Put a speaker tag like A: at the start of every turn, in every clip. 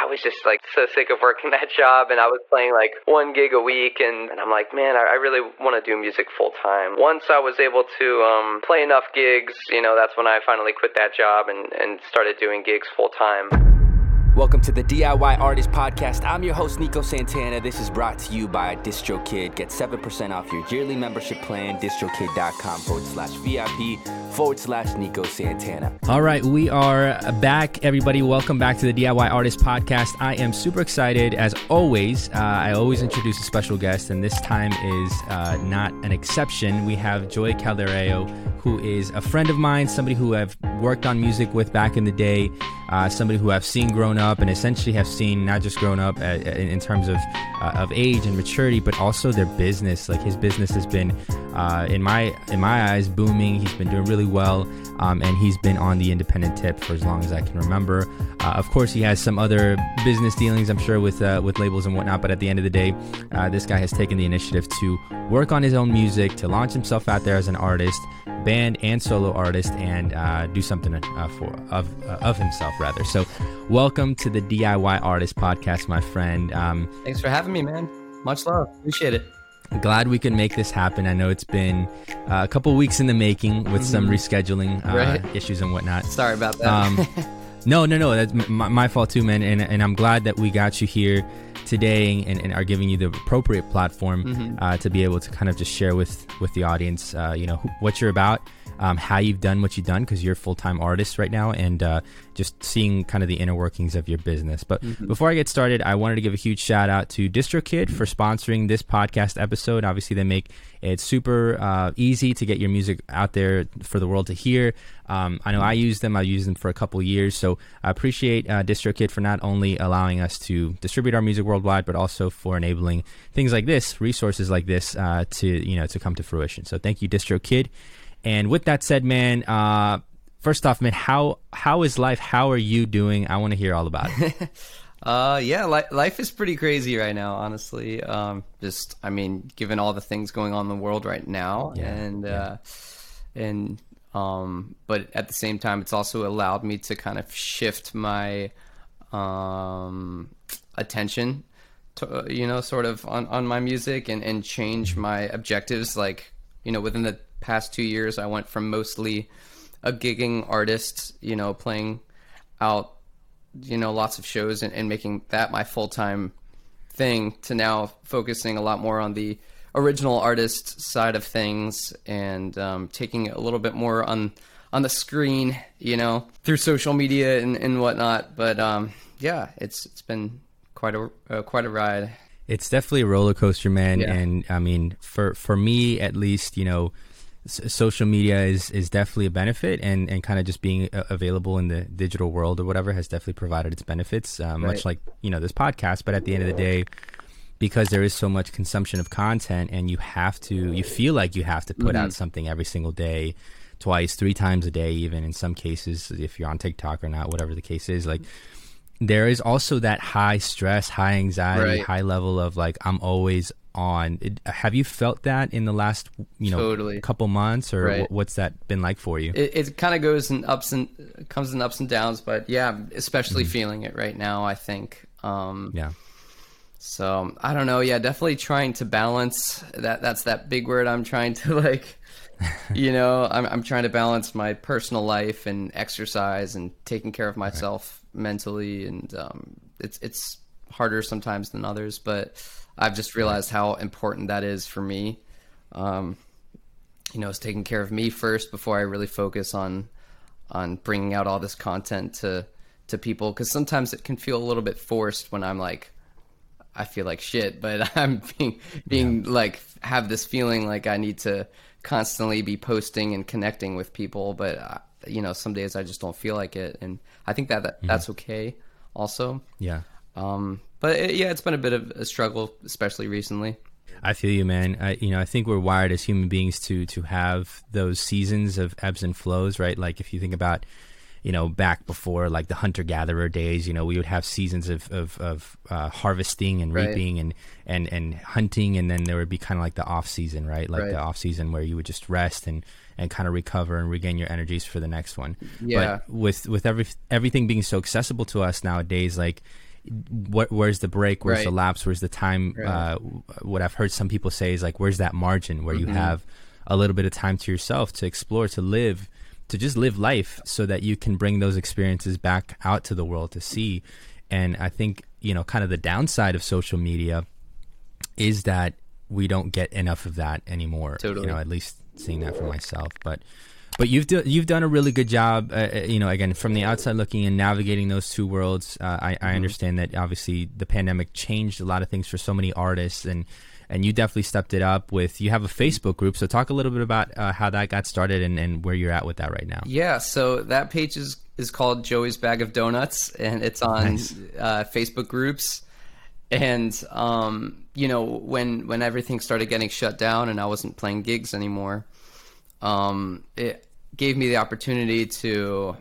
A: I was just like so sick of working that job, and I was playing like 1 gig a week, and I'm like, man, I really want to do music full time. Once I was able to play enough gigs, that's when I finally quit that job and started doing gigs full time.
B: Welcome to the DIY Artist Podcast. I'm your host, Nico Santana. This is brought to you by DistroKid. Get 7% off your yearly membership plan, distrokid.com/VIP/Nico Santana. All right, we are back, everybody. Welcome back to the DIY Artist Podcast. I am super excited, as always. I always introduce a special guest, and this time is not an exception. We have Joy Caldereo, who is a friend of mine, somebody who I've worked on music with back in the day, somebody who I've seen grown up, and essentially have seen not just grown up in terms of age and maturity, but also their business. Like, his business has been, in my eyes, booming. He's been doing really well, and he's been on the independent tip for as long as I can remember. Of course, he has some other business dealings, I'm sure, with labels and whatnot. But at the end of the day, this guy has taken the initiative to work on his own music, to launch himself out there as an artist, band and solo artist, and do something of himself, rather. So welcome to the DIY Artist Podcast, my friend.
C: Thanks for having me, man. Much love. Appreciate it.
B: Glad we can make this happen. I know it's been a couple weeks in the making with some rescheduling issues and whatnot.
C: Sorry about that.
B: No. That's my fault too, man. And I'm glad that we got you here today and are giving you the appropriate platform to be able to kind of just share with the audience, what you're about, how you've done what you've done, because you're a full-time artist right now, and just seeing kind of the inner workings of your business. But before I get started, I wanted to give a huge shout out to DistroKid for sponsoring this podcast episode. Obviously, they make it super easy to get your music out there for the world to hear. I know I use them. I've used them for a couple years, so I appreciate DistroKid for not only allowing us to distribute our music worldwide, but also for enabling things like this, resources like this, to come to fruition. So thank you, DistroKid. And with that said, man, first off, man, how is life? How are you doing? I want to hear all about it.
C: Life is pretty crazy right now, honestly. Given all the things going on in the world right now, but at the same time, it's also allowed me to kind of shift my attention to, sort of on my music and change my objectives. Like, within the past 2 years, I went from mostly a gigging artist, playing out, lots of shows and making that my full-time thing, to now focusing a lot more on the original artist side of things, and taking it a little bit more on the screen, through social media and whatnot. But it's been quite a ride.
B: It's definitely a roller coaster, man. Yeah. And I mean, for me at least, social media is definitely a benefit, and kind of just being available in the digital world or whatever has definitely provided its benefits, much like, this podcast. But at the end of the day, because there is so much consumption of content, and you feel like you have to put out something every single day, twice, 3 times a day, even in some cases, if you're on TikTok or not, whatever the case is, like, there is also that high stress, high anxiety, high level of like, I'm always on. Have you felt that in the last,
C: totally.
B: couple months, or what's that been like for you?
C: It kind of comes in ups and downs, but yeah, especially feeling it right now, I think. So I don't know. Yeah, definitely trying to balance that. That's that big word. I'm trying to like, I'm trying to balance my personal life and exercise and taking care of myself mentally, and it's harder sometimes than others, but I've just realized how important that is for me. It's taking care of me first before I really focus on bringing out all this content to people, because sometimes it can feel a little bit forced when I'm like, I feel like shit, but I'm being like, have this feeling like I need to constantly be posting and connecting with people, but some days I just don't feel like it, and I think that's okay also. But it's been a bit of a struggle, especially recently.
B: I feel you, man. I think we're wired as human beings to have those seasons of ebbs and flows, right? Like, if you think about, back before, like, the hunter-gatherer days, we would have seasons of harvesting and reaping and hunting, and then there would be kind of like the off-season, right? Like the off-season where you would just rest and kind of recover and regain your energies for the next one. But with everything being so accessible to us nowadays, like, where's the break, where's the
C: Right.
B: lapse, where's the time.
C: Right.
B: What I've heard some people say is like, where's that margin where you have a little bit of time to yourself to explore, to live, to just live life, so that you can bring those experiences back out to the world to see. And I think, kind of the downside of social media is that we don't get enough of that anymore.
C: Totally.
B: At least seeing that for myself. But you've done a really good job, again, from the outside looking and navigating those two worlds. I understand that obviously the pandemic changed a lot of things for so many artists, and you definitely stepped it up with, you have a Facebook group. So talk a little bit about how that got started and where you're at with that right now.
C: Yeah, so that page is called Joey's Bag of Donuts, and it's on
B: Nice.
C: Facebook groups. And when everything started getting shut down and I wasn't playing gigs anymore, it gave me the opportunity to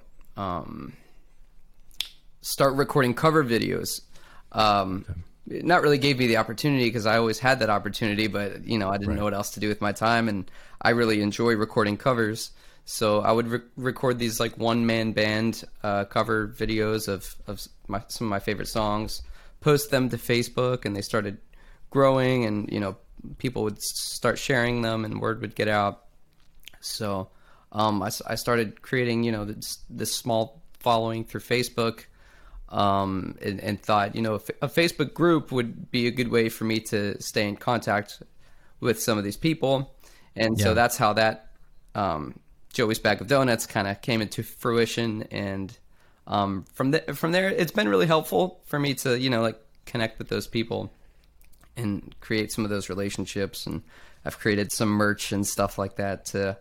C: start recording cover videos. It not really gave me the opportunity because I always had that opportunity, but I didn't know what else to do with my time, and I really enjoy recording covers. So I would record these like one-man band cover videos of some of my favorite songs, post them to Facebook, and they started growing, and people would start sharing them, and word would get out. So I started creating this small following through Facebook, and thought a Facebook group would be a good way for me to stay in contact with some of these people, and so that's how that Joey's Bag of Donuts kind of came into fruition. And from there, it's been really helpful for me to connect with those people and create some of those relationships. And I've created some merch and stuff like that to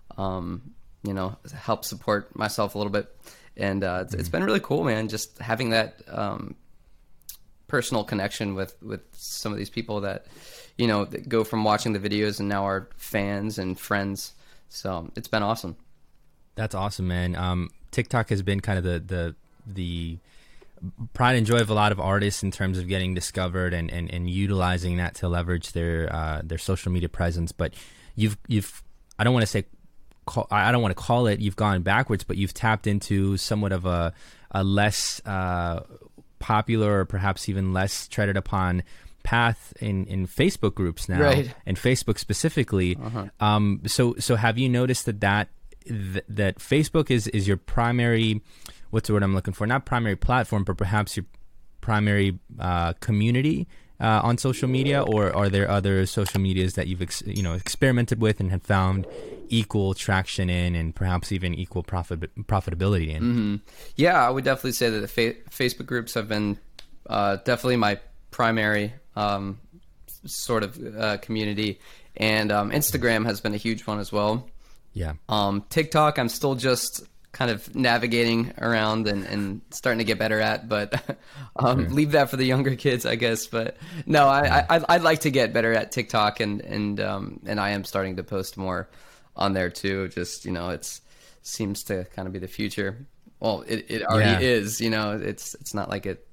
C: help support myself a little bit. And it's been really cool, man, just having that personal connection with some of these people that that go from watching the videos and now are fans and friends. So it's been awesome.
B: That's awesome, man. TikTok has been kind of the pride and joy of a lot of artists in terms of getting discovered and utilizing that to leverage their social media presence. But you've I don't want to call it you've gone backwards, but you've tapped into somewhat of a less popular, or perhaps even less treaded upon path in Facebook groups now,
C: right,
B: and Facebook specifically. So have you noticed that Facebook is your primary, what's the word I'm looking for? Not primary platform, but perhaps your primary community on social media, or are there other social medias that you've experimented with and have found equal traction in, and perhaps even equal profitability in?
C: Mm-hmm. Yeah, I would definitely say that the Facebook groups have been definitely my primary sort of community, and Instagram has been a huge one as well.
B: Yeah.
C: TikTok, I'm still just kind of navigating around and starting to get better at, but leave that for the younger kids, I guess. But no, I'd like to get better at TikTok, and I am starting to post more on there too. Just it seems to kind of be the future. Well, it already is. It's not like it.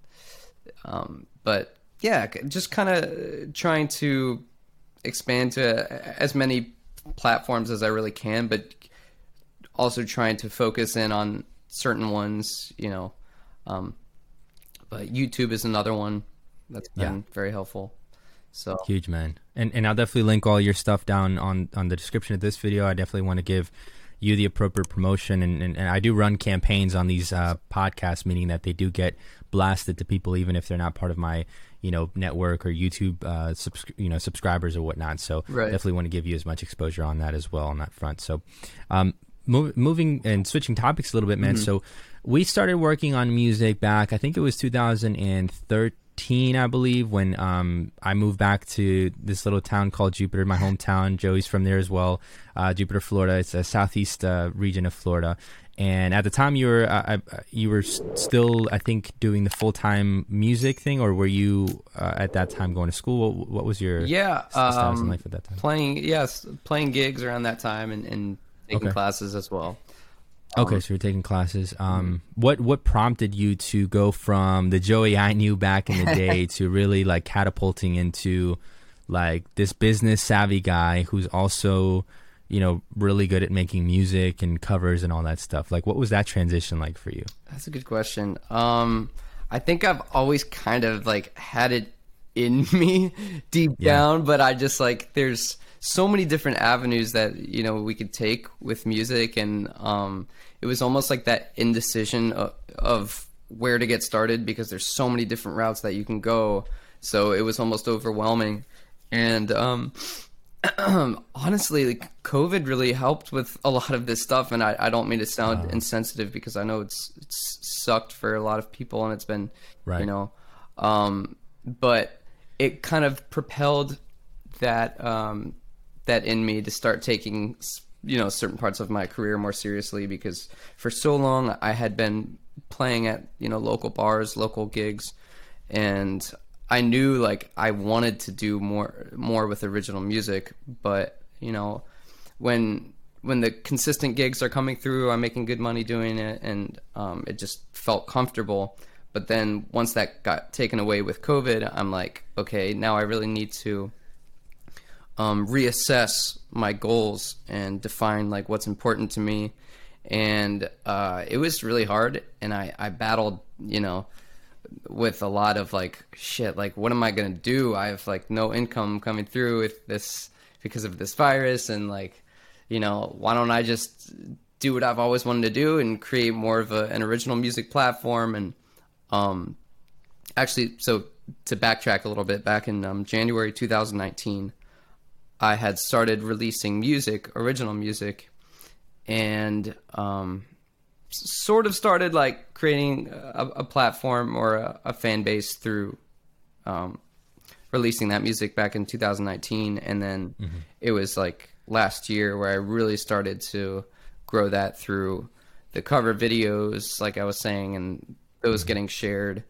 C: But yeah, just kind of trying to expand to as many platforms as I really can, but also trying to focus in on certain ones, but YouTube is another one that's been very helpful. So
B: huge, man. And I'll definitely link all your stuff down on the description of this video. I definitely want to give you the appropriate promotion, and I do run campaigns on these podcasts, meaning that they do get blasted to people even if they're not part of my network or YouTube subscribers or whatnot. So definitely want to give you as much exposure on that as well on that front. So moving and switching topics a little bit, man. So we started working on music back, I think it was 2013, I believe, when I moved back to this little town called Jupiter, my hometown. Joey's from there as well, Jupiter, Florida. It's a southeast region of Florida. And at the time, you were still, I think, doing the full-time music thing, or were you at that time going to school? What was your status in life at that time?
C: Playing gigs around that time, and taking classes as well.
B: Okay, so you're taking classes. What prompted you to go from the Joey I knew back in the day to really like catapulting into like this business savvy guy who's also really good at making music and covers and all that stuff? Like, what was that transition like for you?
C: That's a good question. I I think I've always kind of like had it in me deep down, but I just like, there's so many different avenues that, you know, we could take with music. And it was almost like that indecision of where to get started, because there's so many different routes that you can go. So it was almost overwhelming. And honestly, like, COVID really helped with a lot of this stuff. And I don't mean to sound insensitive, because I know it's sucked for a lot of people, and it's been, you know, but it kind of propelled that that in me to start taking, you know, certain parts of my career more seriously, because for so long I had been playing at, you know, local bars, local gigs, and I knew like I wanted to do more with original music. But, you know, when the consistent gigs are coming through, I'm making good money doing it, and it just felt comfortable. But then once that got taken away with COVID, I'm like, okay, now I really need to reassess my goals and define like what's important to me. And it was really hard, and I battled, you know, with a lot of like, shit, like, what am I gonna do? I have like no income coming through with this because of this virus, and like, you know, why don't I just do what I've always wanted to do and create more of an original music platform? And actually, so to backtrack a little bit, back in January 2019, I had started releasing music, original music, and sort of started like creating a platform or a fan base through releasing that music back in 2019. And then it was like last year where I really started to grow that through the cover videos, like I was saying, and those getting shared,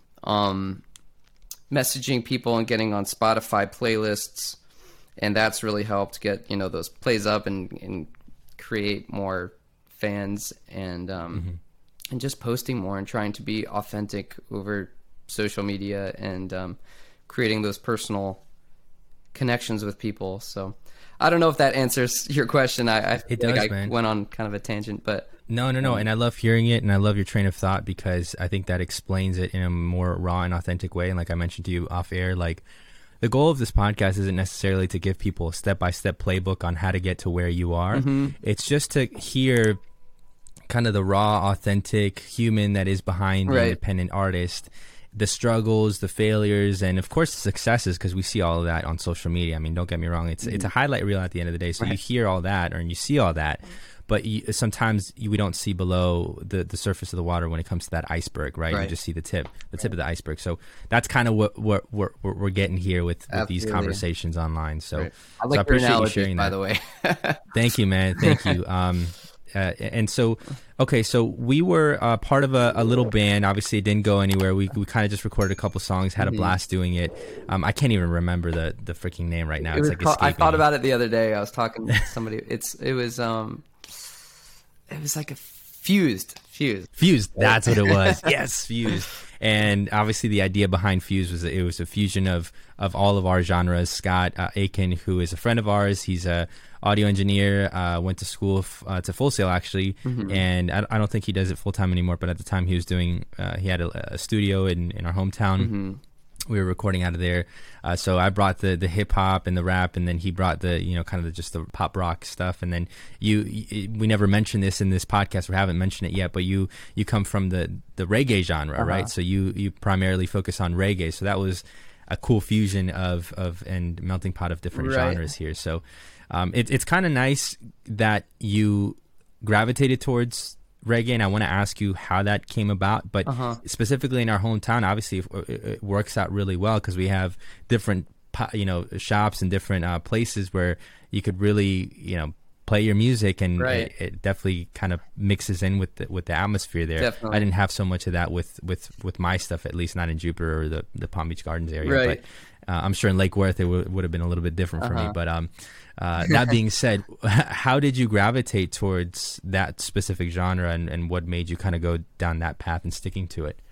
C: messaging people and getting on Spotify playlists. And that's really helped get, you know, those plays up and create more fans, and just posting more and trying to be authentic over social media, and creating those personal connections with people. So I don't know if that answers your question. I feel like I went on kind of a tangent, but
B: no. And I love hearing it, and I love your train of thought, because I think that explains it in a more raw and authentic way. And like I mentioned to you off air, like, the goal of this podcast isn't necessarily to give people a step-by-step playbook on how to get to where you are. It's just to hear kind of the raw, authentic human that is behind the independent artist, the struggles, the failures, and of course the successes, because we see all of that on social media. I mean, don't get me wrong, it's a highlight reel at the end of the day, so you hear all that, or you see all that, but sometimes we don't see below the surface of the water when it comes to that iceberg, right? You just see the tip of the iceberg. So that's kind of what we're getting here with these conversations online. So,
C: I like
B: so I appreciate
C: your
B: you sharing that.
C: By the way.
B: Thank you, man. Thank you. And so, okay, so we were part of a little band. Obviously, it didn't go anywhere. We kind of just recorded a couple songs, had a blast doing it. I can't even remember the freaking name right now. It's like
C: I thought about it the other day. I was talking to somebody. It was like a Fused.
B: That's what it was. Yes, Fused. And obviously the idea behind Fused was that it was a fusion of all of our genres. Scott Aiken, who is a friend of ours, he's a audio engineer, went to school to Full Sail actually, and I don't think he does it full time anymore, but at the time he was doing he had a studio in our hometown. We were recording out of there, so I brought the hip hop and the rap, and then he brought the, you know, kind of just the pop rock stuff. And then we never mentioned this in this podcast, or haven't mentioned it yet, but you come from the reggae genre, right? So you primarily focus on reggae, so that was a cool fusion of and melting pot of different genres here. So it's kind of nice that you gravitated towards reggae, and I want to ask you how that came about, but specifically in our hometown, obviously it works out really well, because we have different, you know, shops and different places where you could really, you know, play your music, and it definitely kind of mixes in with the atmosphere there.
C: Definitely.
B: I didn't have so much of that with my stuff, at least not in Jupiter or the Palm Beach Gardens area, but I'm sure in Lake Worth it would have been a little bit different for me. But that being said, how did you gravitate towards that specific genre, and what made you kind of go down that path and sticking to it?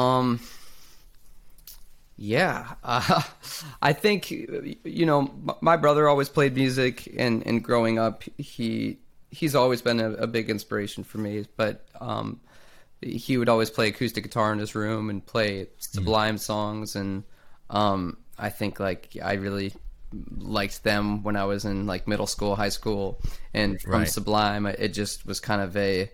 C: I think, you know, my brother always played music, and growing up, he's always been a big inspiration for me. But, he would always play acoustic guitar in his room and play Sublime songs, and I think like I really liked them when I was in like middle school, high school, and from
B: Right.
C: Sublime, it just was kind of a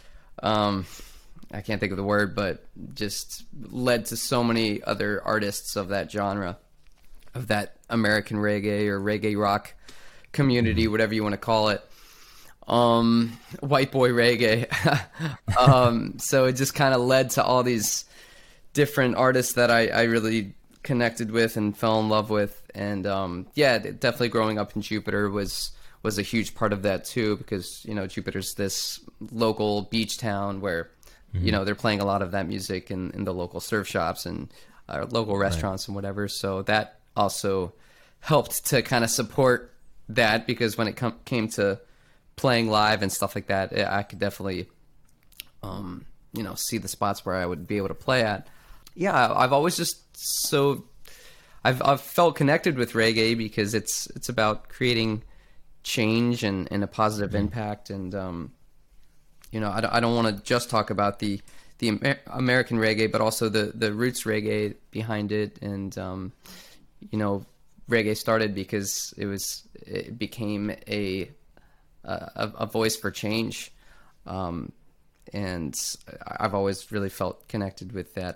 C: I can't think of the word, but just led to so many other artists of that genre, of that American reggae or reggae rock community, whatever you want to call it. White boy reggae. So it just kind of led to all these different artists that I really connected with and fell in love with. And yeah, definitely growing up in Jupiter was a huge part of that too, because, you know, Jupiter's this local beach town where, you know, they're playing a lot of that music in the local surf shops and local restaurants and whatever. So that also helped to kind of support that, because when it came to playing live and stuff like that, I could definitely, you know, see the spots where I would be able to play at. Yeah, I've always just I've felt connected with reggae because it's about creating change and a positive impact. And you know, I don't want to just talk about the American reggae, but also the roots reggae behind it. And you know, reggae started because it became a voice for change, and I've always really felt connected with that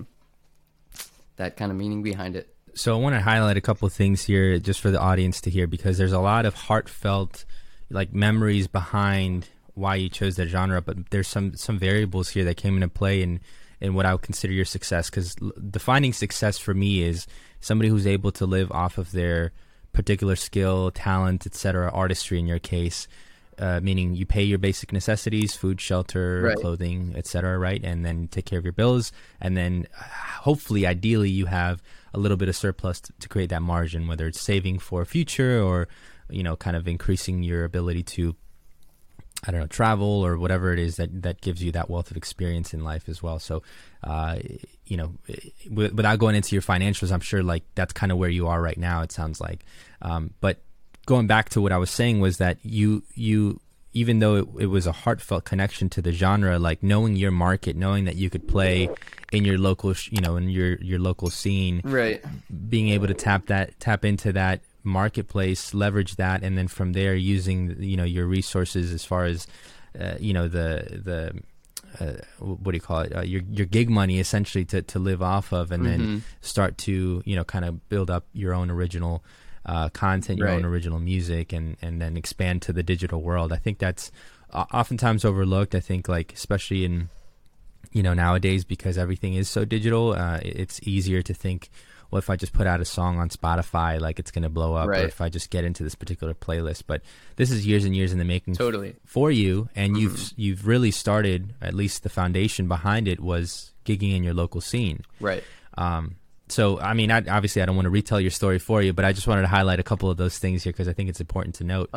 C: that kind of meaning behind it.
B: So I want to highlight a couple of things here just for the audience to hear, because there's a lot of heartfelt like memories behind why you chose that genre, but there's some variables here that came into play in what I would consider your success, because defining success for me is somebody who's able to live off of their particular skill, talent, etc., artistry in your case, meaning you pay your basic necessities, food, shelter,
C: Right.
B: clothing, etc., right? And then take care of your bills, and then hopefully, ideally, you have a little bit of surplus to create that margin, whether it's saving for a future or, you know, kind of increasing your ability to, I don't know, travel or whatever it is that gives you that wealth of experience in life as well. So, you know, without going into your financials, I'm sure like that's kind of where you are right now, it sounds like. But going back to what I was saying was that you even though it was a heartfelt connection to the genre, like knowing your market, knowing that you could play in your local, you know, in your local scene,
C: Right.
B: being able to tap into that marketplace, leverage that, and then from there using, you know, your resources as far as you know, the what do you call it, your gig money essentially to live off of, and then start to, you know, kind of build up your own original content, your
C: Right.
B: own original music, and then expand to the digital world. I think that's oftentimes overlooked. I think like especially in, you know, nowadays, because everything is so digital, it's easier to think, well, if I just put out a song on Spotify, like it's going to blow up,
C: Right.
B: or if I just get into this particular playlist. But this is years and years in the making
C: Totally.
B: for you, and you've really started, at least the foundation behind it was gigging in your local scene.
C: Right.
B: So, I mean, obviously I don't want to retell your story for you, but I just wanted to highlight a couple of those things here because I think it's important to note.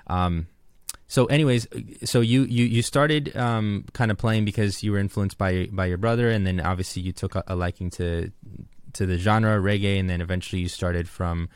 B: So anyways, so you started kind of playing because you were influenced by your brother, and then obviously you took a liking to the genre reggae, and then eventually you started from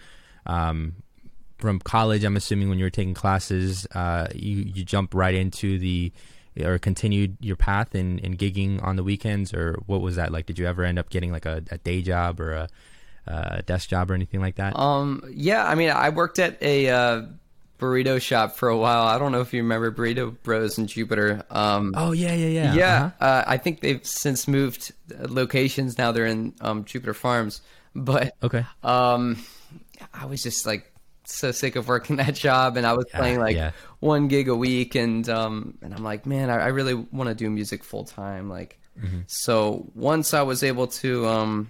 B: college. I'm assuming when you were taking classes, you jumped right into or continued your path in gigging on the weekends, or what was that like? Did you ever end up getting like a day job or a desk job or anything like that?
C: Yeah, I mean, I worked at a burrito shop for a while. I don't know if you remember Burrito Bros in Jupiter.
B: Oh yeah.
C: Yeah, I think they've since moved locations. Now they're in Jupiter Farms. But
B: Okay.
C: I was just like so sick of working that job, and I was playing like
B: yeah.
C: 1 gig a week, and I'm like, man, I really want to do music full time. Like, so once I was able to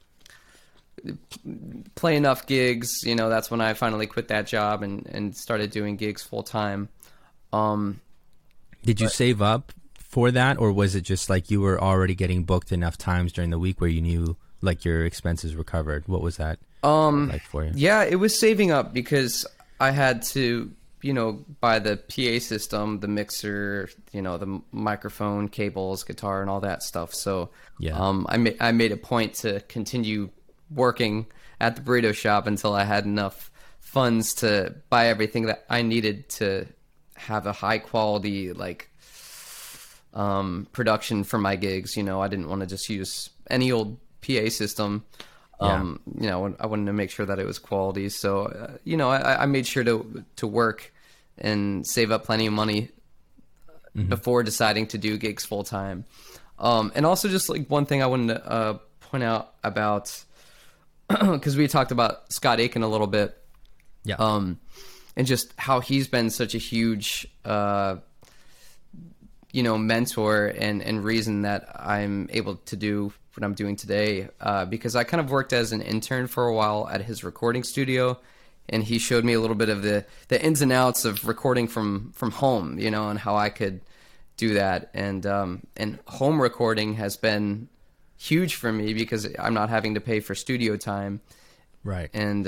C: play enough gigs, you know, that's when I finally quit that job and started doing gigs full time.
B: Did you save up for that, or was it just like you were already getting booked enough times during the week where you knew like your expenses were covered? What was that like for you?
C: Yeah, it was saving up because I had to, you know, buy the PA system, the mixer, you know, the microphone, cables, guitar, and all that stuff. So
B: Yeah.
C: I made a point to continue working at the burrito shop until I had enough funds to buy everything that I needed to have a high quality, like, production for my gigs. You know, I didn't want to just use any old PA system. You know, I wanted to make sure that it was quality. So, you know, I made sure to work and save up plenty of money before deciding to do gigs full time. And also just like one thing I wanted to point out about, because we talked about Scott Aiken a little bit.
B: Yeah.
C: And just how he's been such a huge, you know, mentor and reason that I'm able to do what I'm doing today. Because I kind of worked as an intern for a while at his recording studio, and he showed me a little bit of the ins and outs of recording from home, you know, and how I could do that. And home recording has been huge for me because I'm not having to pay for studio time.
B: Right.
C: And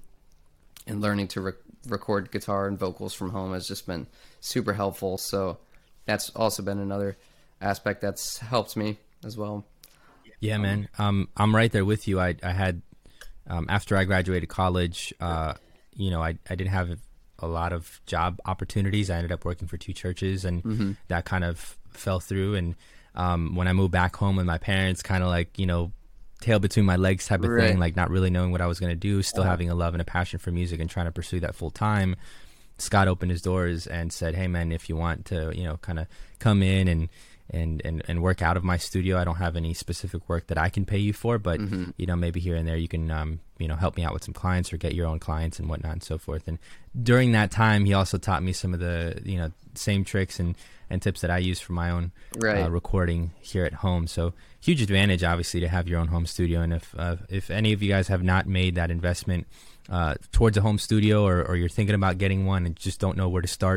C: learning to record guitar and vocals from home has just been super helpful. So that's also been another aspect that's helped me as well.
B: Yeah, man. I'm right there with you. I had, after I graduated college, you know, I didn't have a lot of job opportunities. I ended up working for 2 churches, and that kind of fell through. And when I moved back home with my parents, kind of like, you know, tail between my legs type of thing, like not really knowing what I was going to do, still having a love and a passion for music and trying to pursue that full time. Scott opened his doors and said, hey man, if you want to, you know, kind of come in and work out of my studio, I don't have any specific work that I can pay you for, but you know, maybe here and there you can, you know, help me out with some clients or get your own clients and whatnot and so forth. And during that time, he also taught me some of the, you know, same tricks and tips that I use for my own recording here at home. So huge advantage, obviously, to have your own home studio. And if any of you guys have not made that investment towards a home studio, or you're thinking about getting one and just don't know where to start,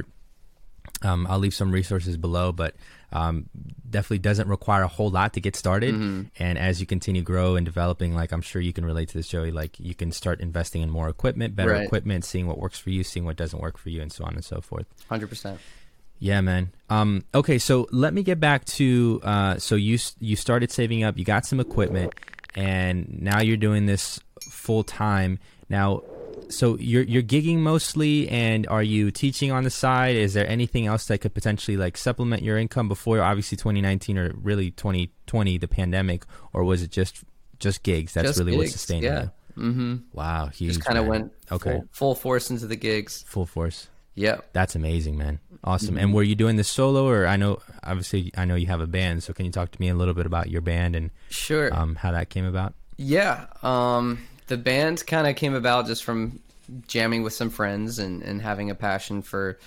B: I'll leave some resources below, but definitely doesn't require a whole lot to get started. And as you continue grow and developing, like I'm sure you can relate to this, Joey, like you can start investing in more equipment, better equipment, seeing what works for you, seeing what doesn't work for you, and so on and so forth.
C: 100%.
B: Yeah, man. Okay, so let me get back to, so you started saving up, you got some equipment, and now you're doing this full time. Now, so you're gigging mostly, and are you teaching on the side? Is there anything else that could potentially like supplement your income before obviously 2019 or really 2020, the pandemic, or was it just gigs? That's just really what sustained you. Wow, huge.
C: Just kind of went
B: okay.
C: full force into the gigs.
B: Full force.
C: Yeah.
B: That's amazing, man. Awesome. And were you doing this solo, or I know you have a band, so can you talk to me a little bit about your band and
C: sure
B: how that came about?
C: Yeah. The band kind of came about just from jamming with some friends and having a passion for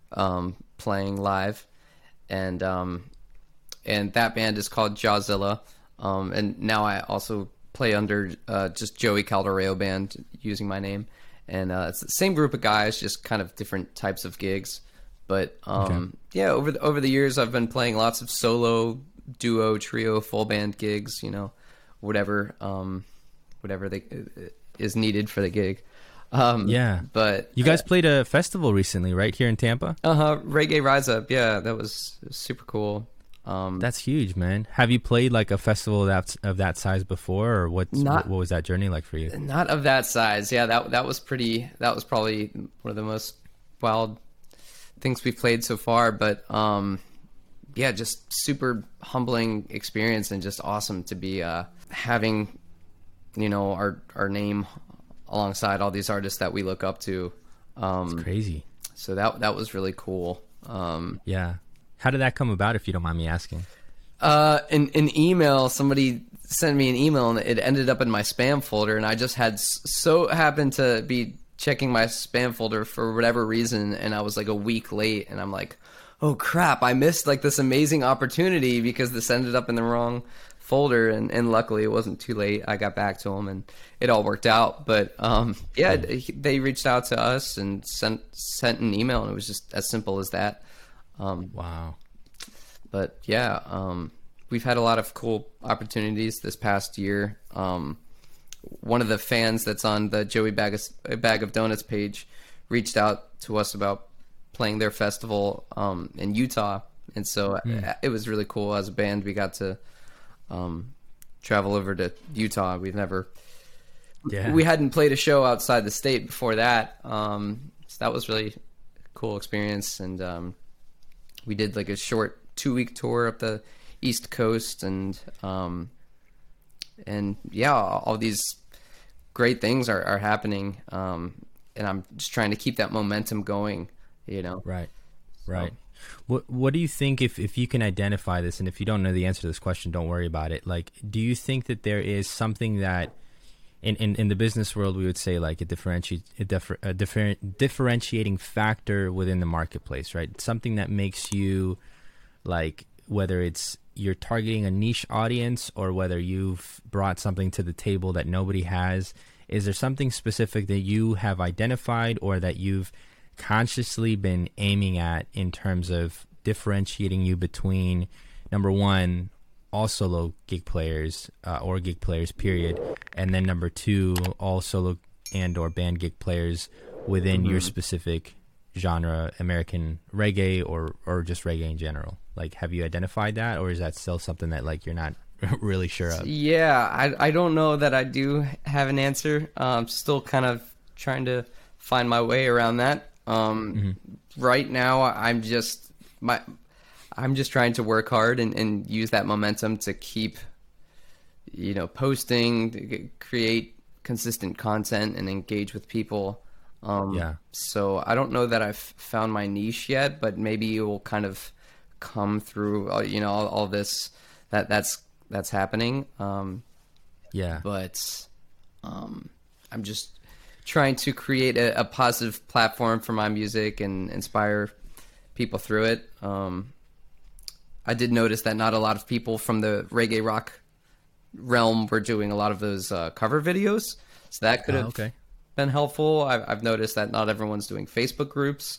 C: playing live. And that band is called Jawzilla. And now I also play under just Joey Caldereo Band using my name. And it's the same group of guys, just kind of different types of gigs. But yeah, over the years, I've been playing lots of solo, duo, trio, full band gigs. You know, whatever is needed for the gig.
B: Yeah,
C: but
B: you guys played a festival recently, right here in Tampa?
C: Reggae Rise Up. Yeah, that was super cool.
B: That's huge, man. Have you played like a festival of that size before, or what was that journey like for you?
C: Not of that size. Yeah, that was probably one of the most wild things we've played so far. But yeah, just super humbling experience and just awesome to be having, you know, our name alongside all these artists that we look up to.
B: It's crazy.
C: So that was really cool.
B: Yeah. How did that come about, if you don't mind me asking?
C: An email, somebody sent me an email and it ended up in my spam folder, and I just had so happened to be checking my spam folder for whatever reason, and I was like a week late, and I'm like, oh crap, I missed like this amazing opportunity because this ended up in the wrong folder, and luckily it wasn't too late. I got back to them and it all worked out. But yeah, they reached out to us and sent an email, and it was just as simple as that.
B: Wow.
C: But yeah, we've had a lot of cool opportunities this past year. One of the fans that's on the Joey Bag of Donuts page reached out to us about playing their festival in Utah, and so it was really cool. As a band, we got to travel over to Utah. We hadn't played a show outside the state before that, so that was really a cool experience. And we did like a short 2-week tour up the East Coast, and yeah, all these great things are happening, and I'm just trying to keep that momentum going, you know.
B: Right. What do you think, if you can identify this, and if you don't know the answer to this question, don't worry about it. Like, do you think that there is something that in the business world we would say like a differentiating factor within the marketplace, right? Something that makes you, like, whether it's you're targeting a niche audience or whether you've brought something to the table that nobody has. Is there something specific that you have identified or that you've consciously been aiming at in terms of differentiating you between, number one, all solo gig players or gig players, period, and then number two, all solo and or band gig players within your specific genre, American reggae or just reggae in general? Like, have you identified that, or is that still something that like you're not really sure of?
C: Yeah, I don't know that I do have an answer. I'm still kind of trying to find my way around that. Right now, I'm just trying to work hard and use that momentum to keep, posting, to create consistent content and engage with people. So I don't know that I've found my niche yet, but maybe it will kind of come through, all this that's happening. But I'm just trying to create a positive platform for my music and inspire people through it. I did notice that not a lot of people from the reggae rock realm were doing a lot of those cover videos, so that could have been helpful. I've noticed that not everyone's doing Facebook groups,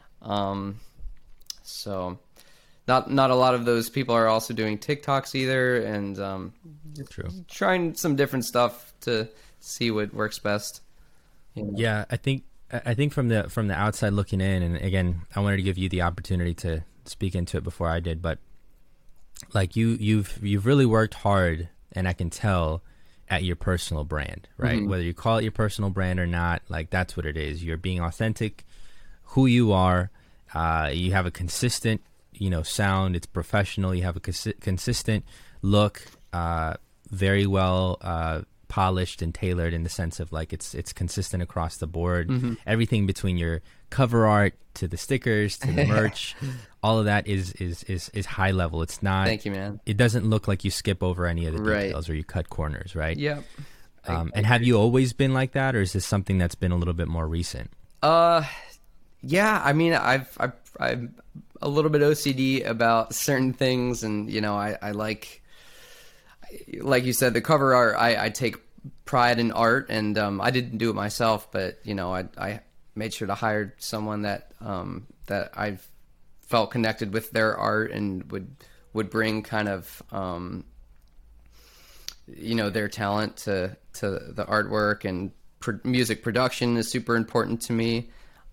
C: so not a lot of those people are also doing TikToks either, and trying some different stuff to see what works best.
B: Yeah, I think from the outside looking in, and again, I wanted to give you the opportunity to speak into it before I did, but like you've really worked hard, and I can tell, at your personal brand, right? Whether you call it your personal brand or not, like that's what it is. You're being authentic, who you are. You have a consistent, sound. It's professional. You have a consistent look, very well polished and tailored in the sense of like it's consistent across the board. Everything between your cover art to the stickers to the merch, all of that is high level. It's not.
C: Thank you, man.
B: It doesn't look like you skip over any of the details or you cut corners, right?
C: Yep.
B: And have you always been like that, or is this something that's been a little bit more recent?
C: Yeah. I mean, I'm a little bit OCD about certain things, and I like you said, the cover art. I take pride in art, and I didn't do it myself, but I made sure to hire someone that I felt connected with their art and would bring kind of their talent to the artwork, and music production is super important to me.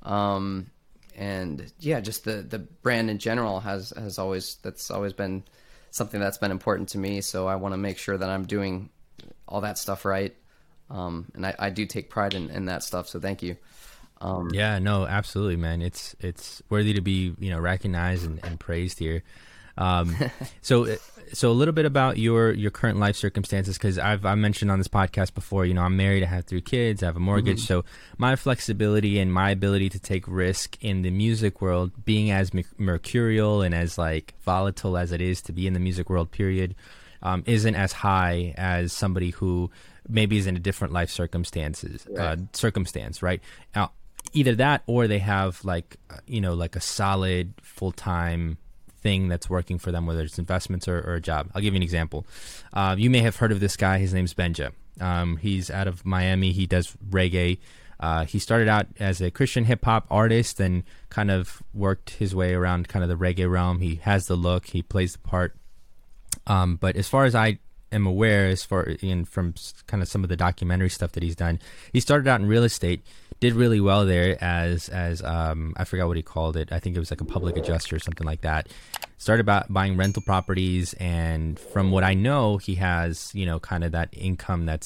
C: And yeah, just the brand in general has always been something that's been important to me. So I want to make sure that I'm doing all that stuff right. And I do take pride in that stuff. So thank you.
B: Yeah, no, absolutely, man. It's worthy to be, recognized and praised here. So a little bit about your current life circumstances, because I've mentioned on this podcast before, I'm married, I have 3 kids, I have a mortgage. So my flexibility and my ability to take risk in the music world, being as mercurial and as like volatile as it is to be in the music world, period, isn't as high as somebody who maybe is in a different life circumstance, right? Now, either that or they have like a solid full-time thing that's working for them, whether it's investments or a job. I'll give you an example. You may have heard of this guy. His name's Benja. He's out of Miami. He does reggae. He started out as a Christian hip-hop artist and kind of worked his way around kind of the reggae realm. He has the look. He plays the part. But as far as I am aware, from kind of some of the documentary stuff that he's done, he started out in real estate, did really well there as I forgot what he called it. I think it was like a public adjuster or something like that. Started buying rental properties, and from what I know, he has kind of that income that's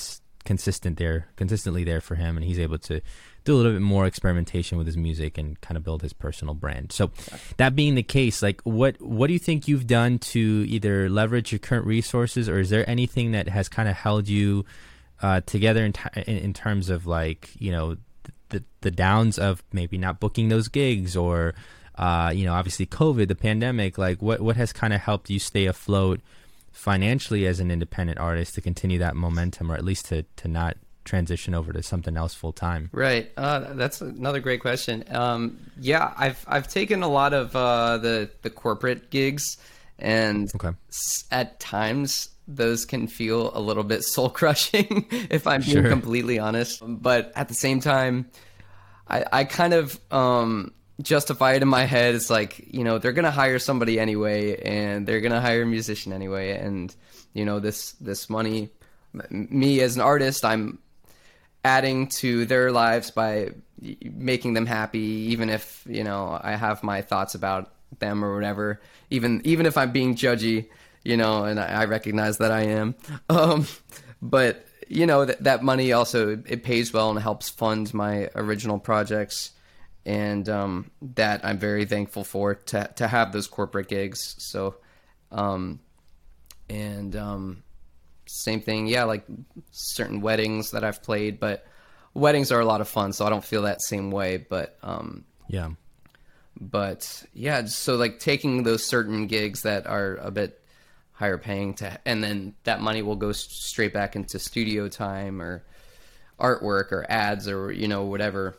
B: consistently there for him, and he's able to do a little bit more experimentation with his music and kind of build his personal brand. So that being the case, like what do you think you've done to either leverage your current resources, or is there anything that has kind of held you together in terms of, like, you know, the downs of maybe not booking those gigs, or you know, obviously COVID, the pandemic, like what has kind of helped you stay afloat financially as an independent artist to continue that momentum, or at least to not transition over to something else full time?
C: Right. That's another great question. Yeah, I've taken a lot of the corporate gigs, and at times those can feel a little bit soul crushing if I'm being completely honest. But at the same time, I kind of justify it in my head. It's like, you know, they're gonna hire somebody anyway, and they're gonna hire a musician anyway, and you know, this money, me as an artist, I'm adding to their lives by making them happy, even if, you know, I have my thoughts about them or whatever, even if I'm being judgy, you know, and I recognize that I am. But you know, that money also, it pays well and helps fund my original projects, and that I'm very thankful for, to have those corporate gigs. So same thing, yeah, like certain weddings that I've played, but weddings are a lot of fun, so I don't feel that same way. But so like taking those certain gigs that are a bit higher paying, and then that money will go straight back into studio time or artwork or ads or, you know, whatever.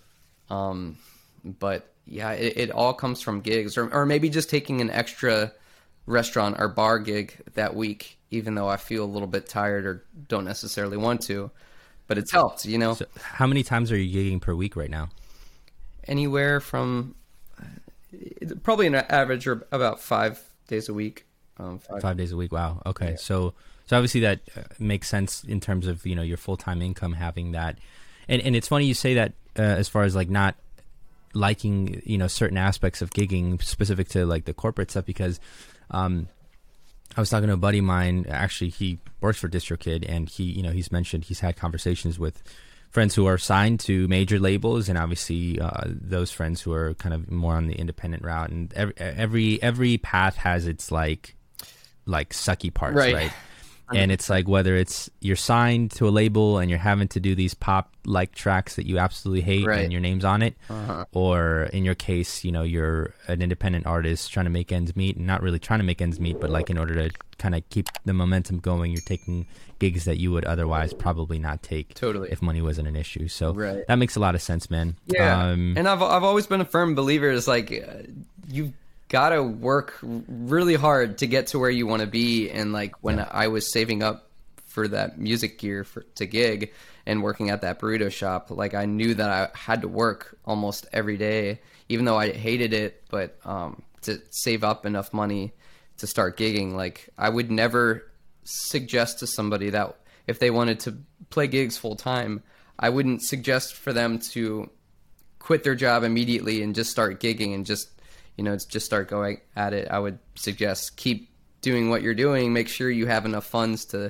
C: But yeah, it all comes from gigs, or maybe just taking an extra restaurant or bar gig that week, even though I feel a little bit tired or don't necessarily want to, but it's helped, you know.
B: So how many times are you gigging per week right now?
C: Anywhere from probably an average or about 5 days a week.
B: 5 days a week. Wow. Okay. Yeah. So obviously that makes sense in terms of, you know, your full-time income, having that. And it's funny you say that as far as like not liking, you know, certain aspects of gigging specific to like the corporate stuff, because I was talking to a buddy of mine. Actually, he works for DistroKid, and he's mentioned he's had conversations with friends who are signed to major labels, and obviously those friends who are kind of more on the independent route. And every path has its like sucky parts, right? And it's like, whether it's you're signed to a label and you're having to do these pop like tracks that you absolutely hate and your name's on it, or in your case, you know, you're an independent artist trying to make ends meet, and not really trying to make ends meet, but like in order to kind of keep the momentum going, you're taking gigs that you would otherwise probably not take if money wasn't an issue. So that makes a lot of sense, man.
C: Yeah. And I've always been a firm believer, is like, you gotta work really hard to get to where you want to be. And like when I was saving up for that music gear to gig and working at that burrito shop, like I knew that I had to work almost every day, even though I hated it, but to save up enough money to start gigging. Like I would never suggest to somebody that if they wanted to play gigs full time, I wouldn't suggest for them to quit their job immediately and just start gigging and just start going at it. I would suggest keep doing what you're doing. Make sure you have enough funds to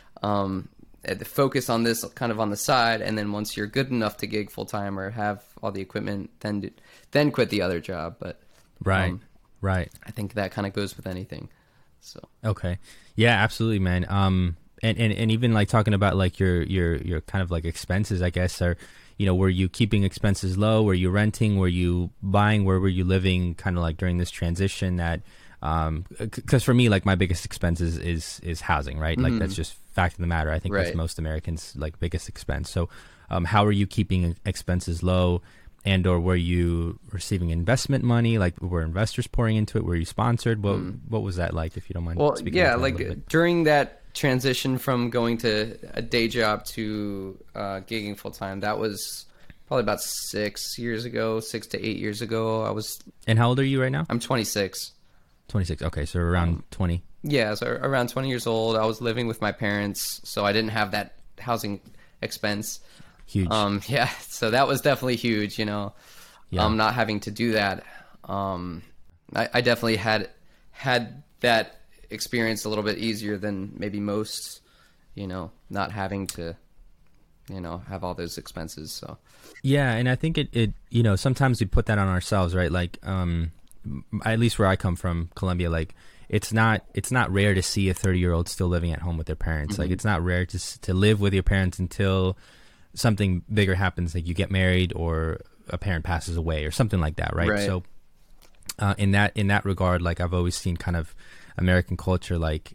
C: focus on this kind of on the side. And then once you're good enough to gig full time or have all the equipment, then quit the other job. But
B: right.
C: I think that kind of goes with anything. So
B: okay, yeah, absolutely, man. And even like talking about like your kind of like expenses, I guess, are, you know, were you keeping expenses low? Were you renting? Were you buying? Where were you living kind of like during this transition? That, because for me, like my biggest expense is housing, right? Like that's just fact of the matter. I think that's most Americans' like biggest expense. So how are you keeping expenses low? And or were you receiving investment money? Like were investors pouring into it? Were you sponsored? What was that like, if you don't mind speaking?
C: Yeah, like during that transition from going to a day job to gigging full time, that was probably about 6 to 8 years ago.
B: And how old are you right now?
C: I'm 26.
B: 26. Okay, so around 20.
C: Yeah, so around 20 years old. I was living with my parents, so I didn't have that housing expense.
B: Huge.
C: Yeah, so that was definitely huge, you know. Not having to do that. I definitely had that experience a little bit easier than maybe most, you know, not having to have all those expenses. So
B: Yeah, and I think it sometimes we put that on ourselves, right? Like at least where I come from, Colombia, like it's not rare to see a 30-year-old still living at home with their parents. Like it's not rare to live with your parents until something bigger happens, like you get married or a parent passes away or something like that, right? So in that regard, like I've always seen kind of American culture, like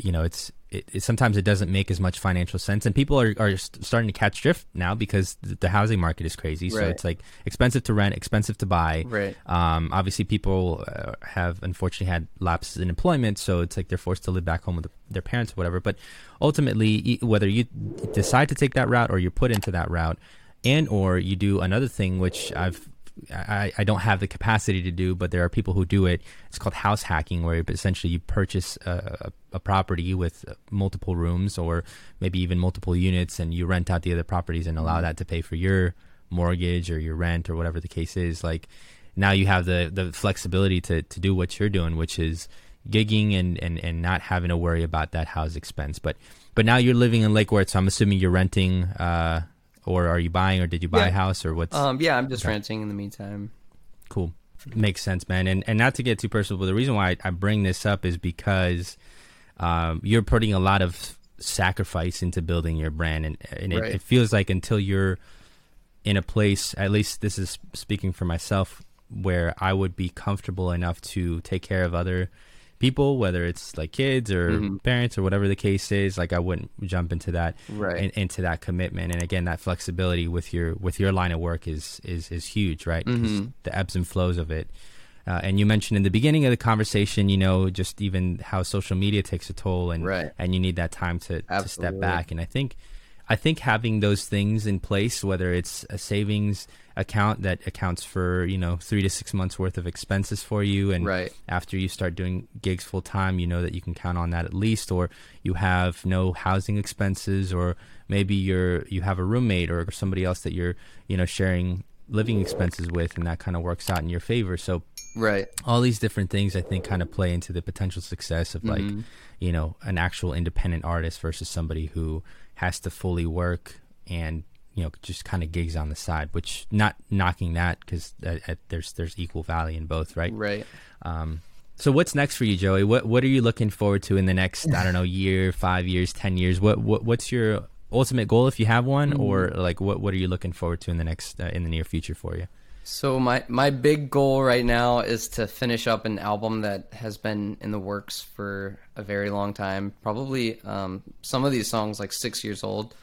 B: it sometimes it doesn't make as much financial sense, and people are starting to catch drift now because the housing market is crazy. So it's like expensive to rent, expensive to buy. Obviously, people have unfortunately had lapses in employment, so it's like they're forced to live back home with their parents or whatever. But ultimately, whether you decide to take that route or you're put into that route, and or you do another thing, which I don't have the capacity to do, but there are people who do it. It's called house hacking, where essentially you purchase a property with multiple rooms or maybe even multiple units, and you rent out the other properties and allow that to pay for your mortgage or your rent or whatever the case is. Like now you have the flexibility to do what you're doing, which is gigging and not having to worry about that house expense. But now you're living in Lake Worth, so I'm assuming you're renting. Or are you buying, or did you buy a house, or what's?
C: Yeah, I'm just renting in the meantime.
B: Cool. Makes sense, man. And not to get too personal, but the reason why I bring this up is because you're putting a lot of sacrifice into building your brand, and it feels like until you're in a place, at least this is speaking for myself, where I would be comfortable enough to take care of other people, whether it's like kids or parents or whatever the case is, like I wouldn't jump into that into that commitment. And again, that flexibility with your line of work is huge, right? The ebbs and flows of it. And you mentioned in the beginning of the conversation, just even how social media takes a toll, and you need that time to step back. And I think having those things in place, whether it's a savings account that accounts for 3 to 6 months worth of expenses for you, and after you start doing gigs full time, that you can count on that at least, or you have no housing expenses, or maybe you have a roommate or somebody else that you're sharing living expenses with, and that kind of works out in your favor. So all these different things I think kind of play into the potential success of like an actual independent artist versus somebody who has to fully work and just kind of gigs on the side, which not knocking that, because there's equal value in both, right? So what's next for you, Joey? What are you looking forward to in the next, I don't know, year, 5 years, 10 years? What's your ultimate goal, if you have one, or like what are you looking forward to in the next in the near future for you?
C: So my big goal right now is to finish up an album that has been in the works for a very long time. Probably some of these songs like 6 years old.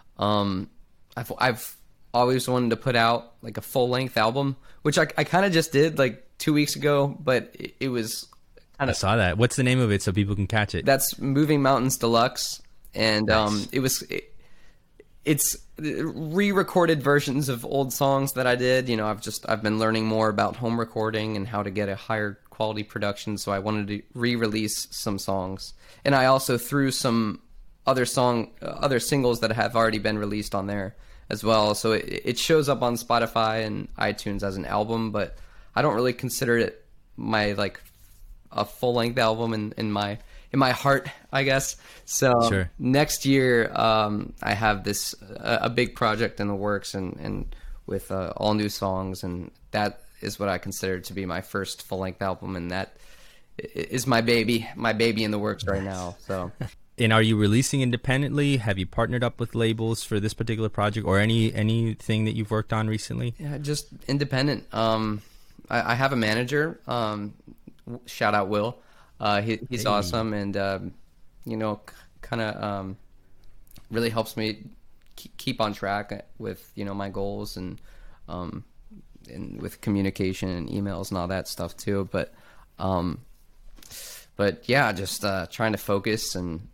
C: I've always wanted to put out like a full length album, which I kind of just did like 2 weeks ago, but it was kind of.
B: I saw that. What's the name of it so people can catch it?
C: That's Moving Mountains Deluxe, and nice. It's re-recorded versions of old songs that I did. I've been learning more about home recording and how to get a higher quality production, so I wanted to re-release some songs, and I also threw some other singles that have already been released on there as well. So it shows up on Spotify and iTunes as an album, but I don't really consider it my like a full length album in my heart, I guess. So next year, I have this a big project in the works, and with all new songs, and that is what I consider to be my first full length album, and that is my baby in the works right now. So.
B: And are you releasing independently? Have you partnered up with labels for this particular project, or anything that you've worked on recently?
C: Yeah, just independent. I have a manager. Shout out Will. He's awesome, and kind of really helps me keep on track with my goals, and with communication and emails and all that stuff too. But yeah, just trying to focus and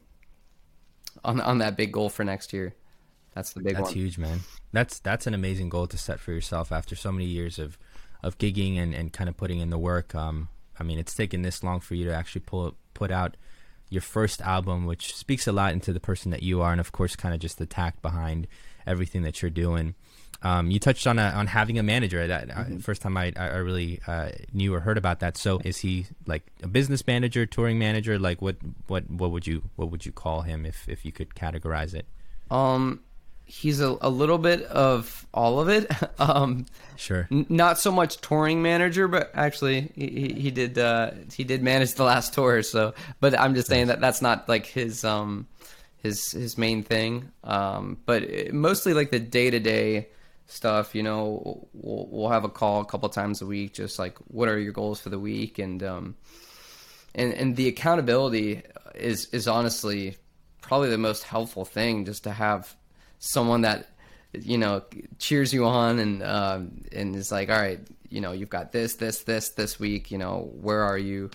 C: on that big goal for next year. That's the big one.
B: That's huge, man. That's an amazing goal to set for yourself after so many years of gigging and kind of putting in the work. I mean, it's taken this long for you to actually put out your first album, which speaks a lot into the person that you are, and of course, kind of just the tact behind everything that you're doing. You touched on having a manager. That first time I really knew or heard about that. So is he like a business manager, touring manager? Like what would you call him if you could categorize it?
C: he's a little bit of all of it.
B: Sure.
C: Not so much touring manager, but actually he did manage the last tour. So, but I'm just saying that that's not like his main thing. But mostly like the day-to-day stuff, we'll have a call a couple times a week, just like what are your goals for the week, and the accountability is honestly probably the most helpful thing, just to have someone that cheers you on and is like, all right, you've got this week, where are you,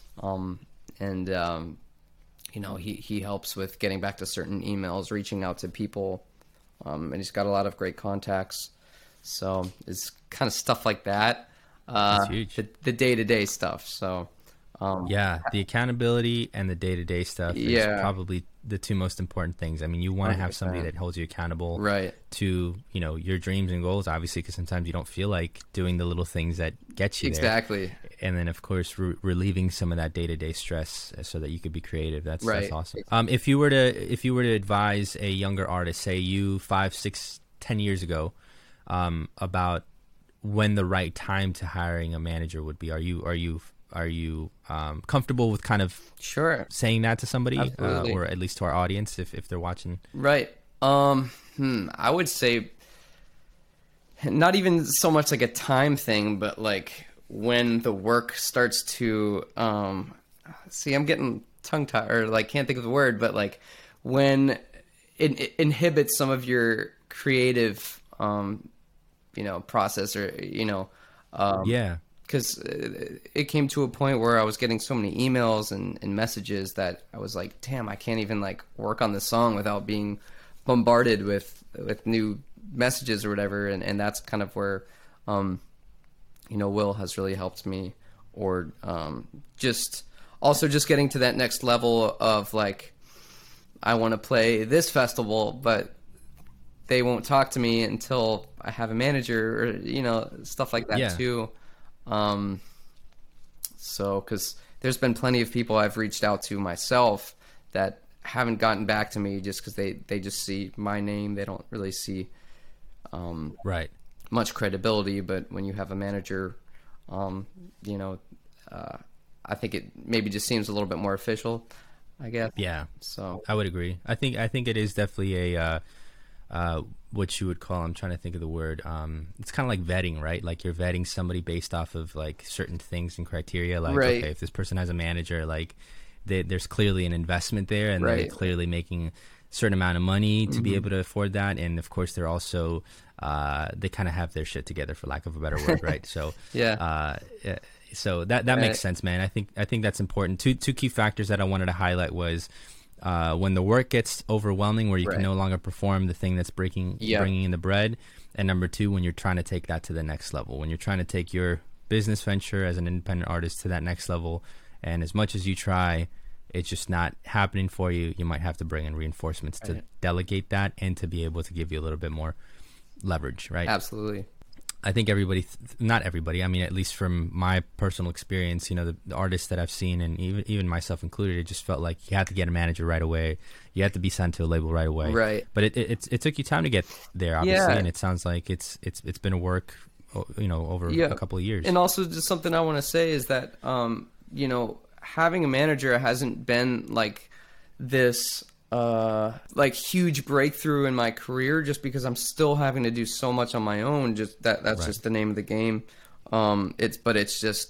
C: he helps with getting back to certain emails, reaching out to people, and he's got a lot of great contacts, so it's kind of stuff like that.
B: That's huge.
C: The day-to-day stuff. So
B: yeah, the accountability and the day-to-day stuff is probably the two most important things. I mean, you want to have somebody that holds you accountable to, your dreams and goals, obviously, because sometimes you don't feel like doing the little things that get you there.
C: Exactly.
B: And then, of course, relieving some of that day-to-day stress so that you could be creative. That's awesome. If you were to advise a younger artist, say you 5, 6, 10 years ago, about when the right time to hiring a manager would be, are you comfortable with kind of saying that to somebody, or at least to our audience if they're watching?
C: Right. I would say not even so much like a time thing, but like when the work starts to I'm getting tongue-tied, or like can't think of the word, but like when it inhibits some of your creative process, or because it came to a point where I was getting so many emails and messages that I was like, damn, I can't even like work on this song without being bombarded with new messages or whatever. And that's kind of where, Will has really helped me, or just getting to that next level of like, I want to play this festival, but they won't talk to me until I have a manager, or, stuff like that too. So, cause there's been plenty of people I've reached out to myself that haven't gotten back to me just cause they just see my name. They don't really see, much credibility, but when you have a manager, I think it maybe just seems a little bit more official, I guess.
B: Yeah.
C: So
B: I would agree. I think it is definitely a, what you would call, I'm trying to think of the word, it's kind of like vetting, right? Like you're vetting somebody based off of like certain things and criteria, like okay, if this person has a manager, like there's clearly an investment there, and they're clearly making a certain amount of money to be able to afford that, and of course they're also they kind of have their shit together, for lack of a better word, right? So so that makes sense, man. I think that's important. Two key factors that I wanted to highlight was when the work gets overwhelming, where you can no longer perform the thing that's bringing in the bread, and number two, when you're trying to take that to the next level, when you're trying to take your business venture as an independent artist to that next level, and as much as you try, it's just not happening for you. You might have to bring in reinforcements to delegate that and to be able to give you a little bit more leverage, right?
C: Absolutely.
B: I think not everybody, I mean, at least from my personal experience, the artists that I've seen, and even myself included, it just felt like you had to get a manager right away. You had to be signed to a label right away. Right. But it took you time to get there, obviously, and it sounds like it's been a work, over a couple of years. And
C: also just something I want to say is that, having a manager hasn't been like this like huge breakthrough in my career, just because I'm still having to do so much on my own. Just that's just the name of the game. It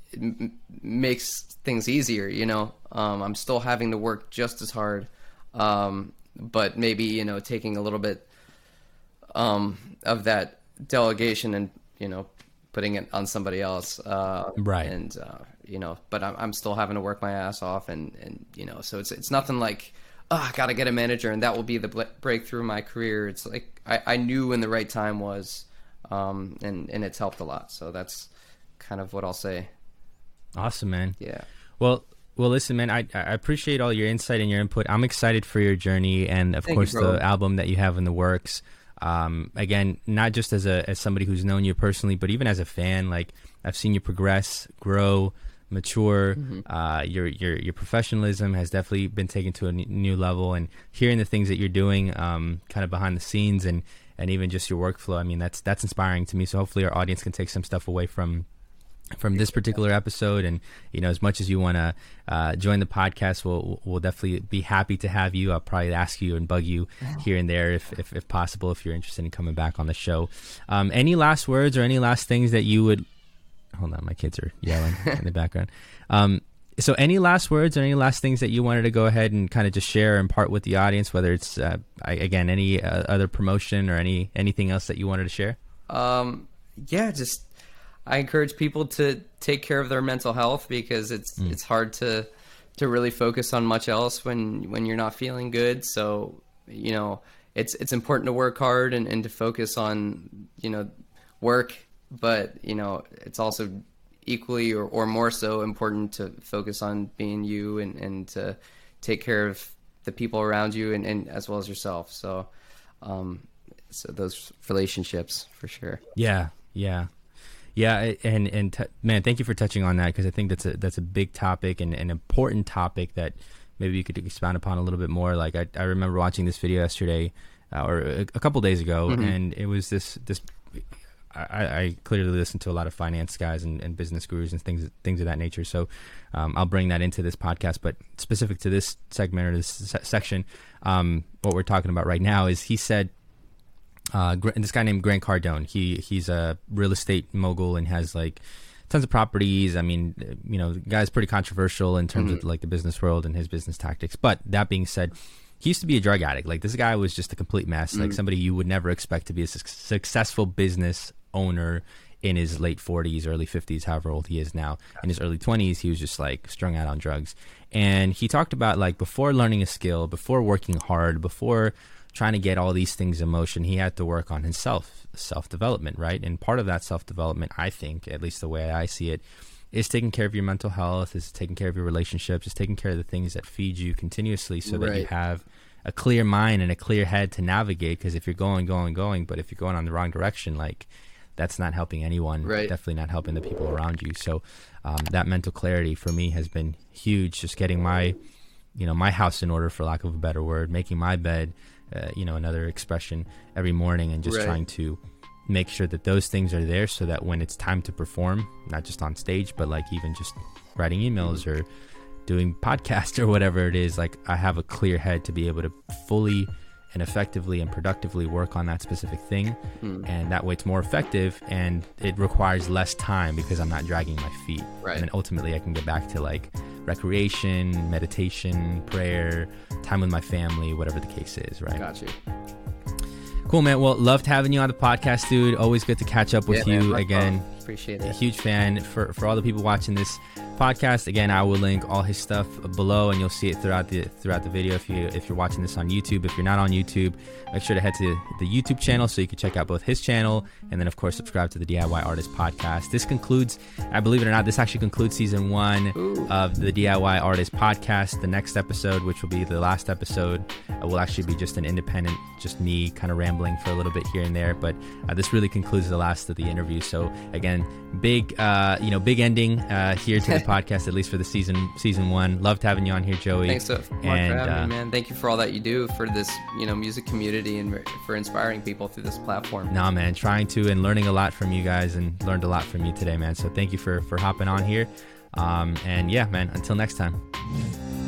C: makes things easier, I'm still having to work just as hard, but maybe taking a little bit of that delegation and putting it on somebody else, and but I'm still having to work my ass off, and so it's nothing like, I gotta get a manager and that will be the breakthrough in my career. It's like I knew when the right time was, and it's helped a lot. So that's kind of what I'll say.
B: Awesome, man.
C: Yeah.
B: Well, listen, man, I appreciate all your insight and your input. I'm excited for your journey, and of course the album that you have in the works. Again, not just as somebody who's known you personally, but even as a fan. Like, I've seen you progress, grow, mature. Your professionalism has definitely been taken to a new level, and hearing the things that you're doing kind of behind the scenes and even just your workflow, I mean, that's inspiring to me. So hopefully our audience can take some stuff away from this particular episode. And as much as you want to join the podcast, we'll definitely be happy to have you. I'll probably ask you and bug you here and there if possible, if you're interested in coming back on the show. Any last words or any last things that you would... Hold on, my kids are yelling in the background. So any last words or any last things that you wanted to go ahead and kind of just share and impart with the audience, whether it's again any other promotion or anything else that you wanted to share?
C: Just I encourage people to take care of their mental health, because it's hard to really focus on much else when you're not feeling good. So it's important to work hard and to focus on work, but it's also equally or more so important to focus on being you and to take care of the people around you and as well as yourself. So those relationships for sure.
B: Yeah. Man, thank you for touching on that, because I think that's a big topic and an important topic that maybe you could expound upon a little bit more. Like I remember watching this video yesterday or a couple days ago, and it was this. I clearly listen to a lot of finance guys and business gurus and things of that nature. So I'll bring that into this podcast. But specific to this segment or this section, what we're talking about right now is, he said, this guy named Grant Cardone, he's a real estate mogul and has like tons of properties. I mean, the guy's pretty controversial in terms of like the business world and his business tactics. But that being said, he used to be a drug addict. Like, this guy was just a complete mess, like somebody you would never expect to be a successful business owner in his late 40s, early 50s, however old he is now. In his early 20s, he was just like strung out on drugs. And he talked about, like, before learning a skill, before working hard, before trying to get all these things in motion, he had to work on himself, self-development, right? And part of that self-development, I think, at least the way I see it, is taking care of your mental health, is taking care of your relationships, is taking care of the things that feed you continuously, so that you have a clear mind and a clear head to navigate. Because if you're going, but if you're going on the wrong direction, like, that's not helping anyone, definitely not helping the people around you. So that mental clarity for me has been huge, just getting my house in order, for lack of a better word, making my bed, another expression, every morning, and just trying to make sure that those things are there, so that when it's time to perform, not just on stage, but like even just writing emails or doing podcasts or whatever it is, like, I have a clear head to be able to fully and effectively and productively work on that specific thing. And that way it's more effective, and it requires less time because I'm not dragging my feet. And then ultimately I can get back to like recreation, meditation, prayer, time with my family, whatever the case is, right?
C: Got you.
B: Cool, man. Well, loved having you on the podcast, dude. Always good to catch up with you again.
C: Appreciate it.
B: A huge fan. For all the people watching this podcast, again, I will link all his stuff below, and you'll see it throughout the video. If you're watching this on YouTube, if you're not on YouTube, make sure to head to the YouTube channel so you can check out both his channel, and then of course subscribe to the DIY Artist Podcast. This concludes, I believe it or not, this actually concludes season 1 of the DIY Artist Podcast. The next episode, which will be the last episode, will actually be just an independent, just me kind of rambling for a little bit here and there. But this really concludes the last of the interview. So again, big ending here to the podcast, at least for the season 1. Loved having you on here, Joey.
C: Thanks so much for having me, man. Thank you for all that you do for this, music community, and for inspiring people through this platform.
B: Nah, man, trying to and learning a lot from you guys, and learned a lot from you today, man. So thank you for hopping on here. And yeah, man, until next time.